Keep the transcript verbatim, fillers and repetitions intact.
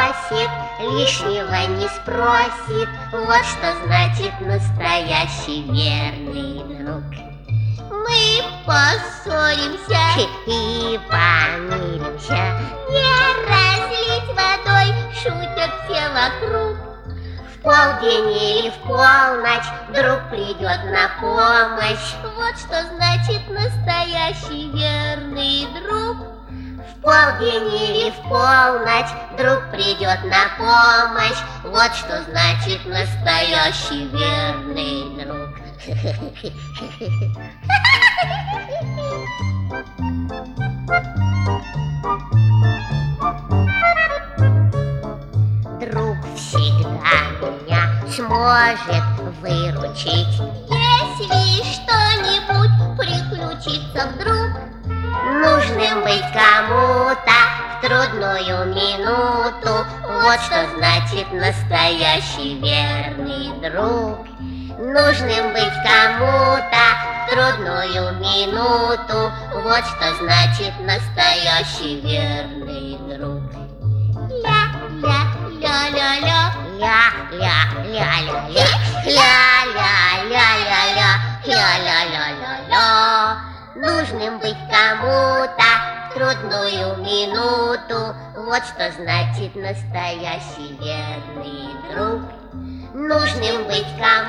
просит, лишнего не спросит. Вот что значит настоящий верный друг. Мы поссоримся и помиримся, не разлить водой, шутят все вокруг. в полдень или в полночь друг придет на помощь. Вот что значит настоящий верный друг. В полдень или в полночь друг придет на помощь. Вот что значит настоящий верный друг. Друг всегда меня сможет выручить, если что-нибудь приключится вдруг. нужным быть кому-то в трудную минуту. Вот что значит настоящий верный друг. Нужным быть кому-то в трудную минуту. Вот что значит настоящий верный друг. Ля-ля-ля-ля-ля, Ля-ля-ля-ля-ля, ля-ля-ля-ля-ля, ля-ля-ля-ля-ля. Нужным быть кому-то в трудную минуту. Вот что значит настоящий верный друг. Нужным быть кому-то